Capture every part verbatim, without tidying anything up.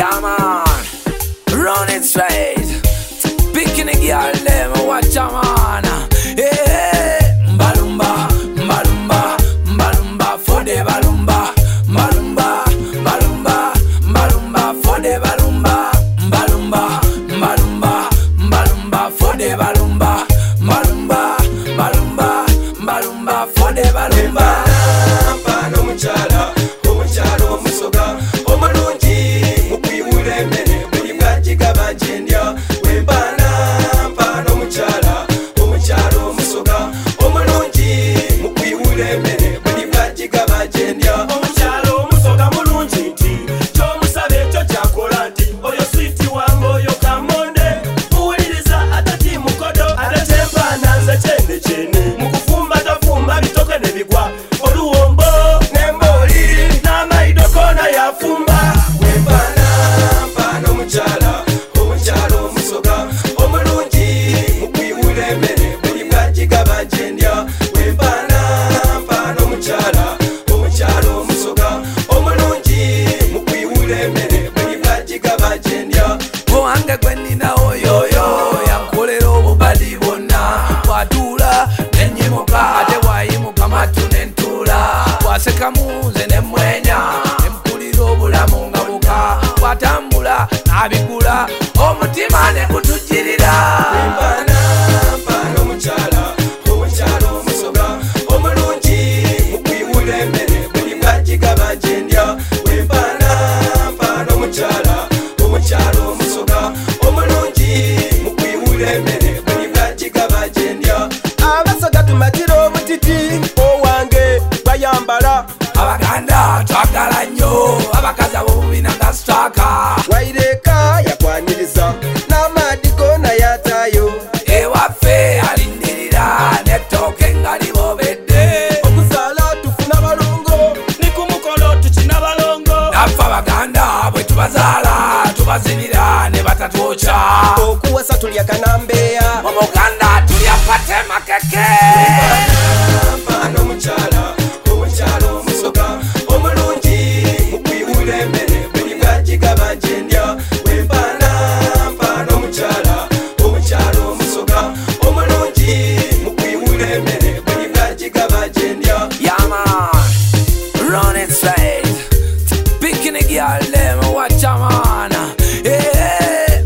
Yeah man, run it straight. Picking a girl them, watch a man. Hey, balumba, balumba, balumba for the balumba, balumba, balumba, balumba for the balumba, balumba, balumba, balumba for the balumba, balumba, balumba, balumba for the balumba. Pano muchala, omuchalo omusoga, omulungi mukwiwule mene, buli bwajiga bajendya. Wempana pano muchala, omuchalo omusoga, omulungi mukwiwule mene, buli bwajiga bajendya. Omuchalo omusoga mulungi nti, kyomusabe ekyo kyakola nti, oyo switi wange oyo kamonde, muwuliriza atati mukodo, atatempana nze kyene kyene, mukufumba tafumba bitoke ne bigwa. Oluwombo nemboli n'amaido kona yafumba. Wempana pano muchala, omuchalo omusoga, omulungi mukwiwule mene, buli bwajiga bajendya. Wempana pano muchala, omuchalo omusoga, omulungi mukwiwule mene, buli bwajiga bajendya. Owange gwe nnina oyoyo yankolera obubadi bwonna, bw'atuula nenyimuka ate bwayimuka matu nentuula, bw'asekamu nze nemwenya nempulira obulamu nga buka, bw'atambula n'abigula omutima ne gutujjirira. Wempana pano muchala, omuchalo omusoga, omulungi mukwiwule mene, buli bwajiga bajendya. Wempana pano muchala, omuchalo omusoga, omulungi mukwiwule mene, buli bwajiga bajendya. Abasoga tumatira obutiti, owange bayambala. Abaganda twagala nnyo abakazi ab'obubi nga sitaka, Waireka yakwaniriza n'amaadi gonna yataayo. ewaffe alindirira n'ettooke nga libobedde. Okuzaala tufuna balongo, ni ku mukolo tukina balongo. Naffe abaganda bwe tubazaala tubazinira ne batatwokya. Okuwasa tulya kanambeeya. Omuganda tulya pate makeke. Pano muchala, omuchalo omusoga, omulungi mukwiwule mene, buli bwajiga bajendya. Wempana pano muchala, omuchalo omusoga, omulungi mukwiwule mene, buli bwajiga bajendya. Yeah man, run it straight. Picking a girl them, watch a man. Hey,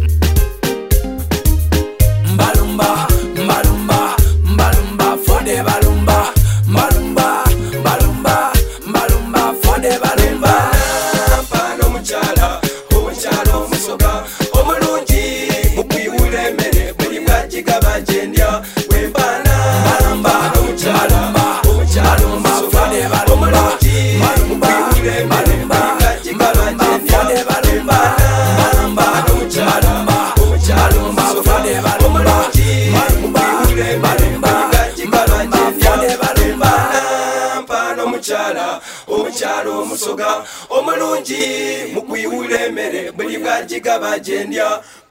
balumba, balumba, balumba for the balumba, balumba, balumba, balumba for the balumba. Pano muchala, omuchalo omusoga, omulungi mukwiwule mene, buli bwajiga bajendya. Wempana pano muchala, omuchalo omusoga, omulungi mukwiwule mene, buli bwajiga bajendya. Wempana pano muchala, omuchalo omusoga, omulungi mukwiwule mene, buli bwajiga bajendya. Wempana pano muchala, omuchalo omusoga, omulungi mukwiwule mene, buli bwajiga bajendya.